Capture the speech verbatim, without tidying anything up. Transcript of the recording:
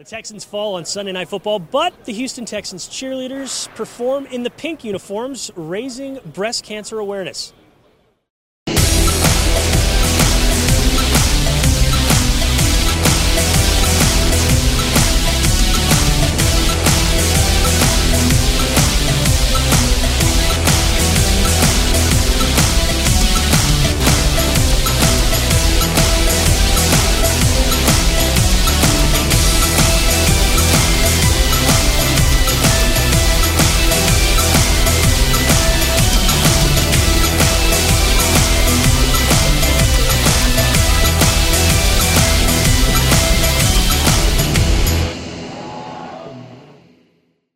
Texans fall on Sunday Night Football, but the Houston Texans cheerleaders perform in the pink uniforms, raising breast cancer awareness.